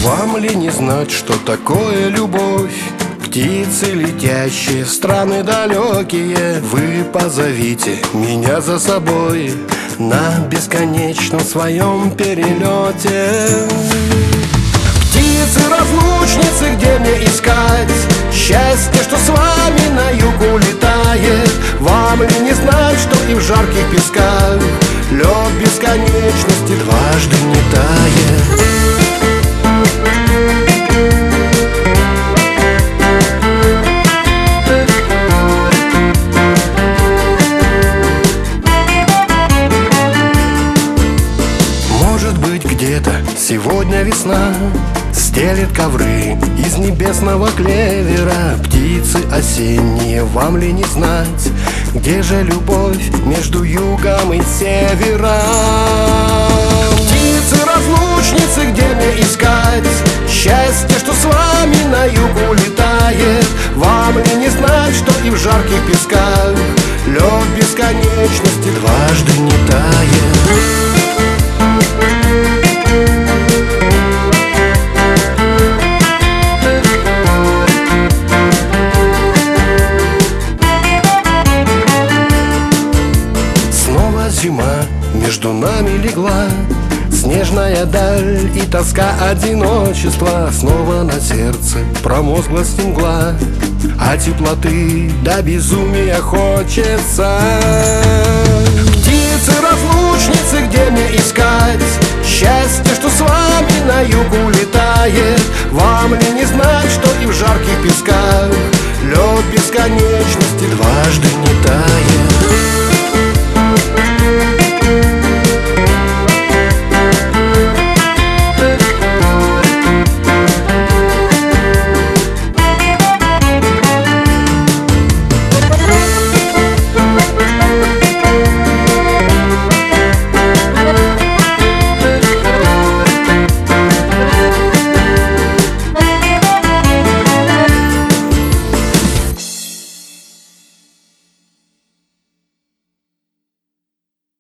Вам ли не знать, что такое любовь? Птицы, летящие в страны далекие, вы позовите меня за собой на бесконечном своем перелете. Птицы-разлучницы, где мне искать счастье, что с вами на юг улетает? Вам ли не знать, что и в жарких песках лед бесконечности дважды не тает? Где-то сегодня весна стелет ковры из небесного клевера. Птицы осенние, вам ли не знать, где же любовь между югом и севером? Птицы-разлучницы, где мне искать счастье, что с вами на юг улетает? Вам ли не знать, что и в жарких песках лед бесконечности дважды не тает? Зима между нами легла, снежная даль и тоска одиночества. Снова на сердце промозглась мгла, а теплоты до безумия хочется. Птицы-разлучницы, где мне искать счастье, что с вами на юг улетает?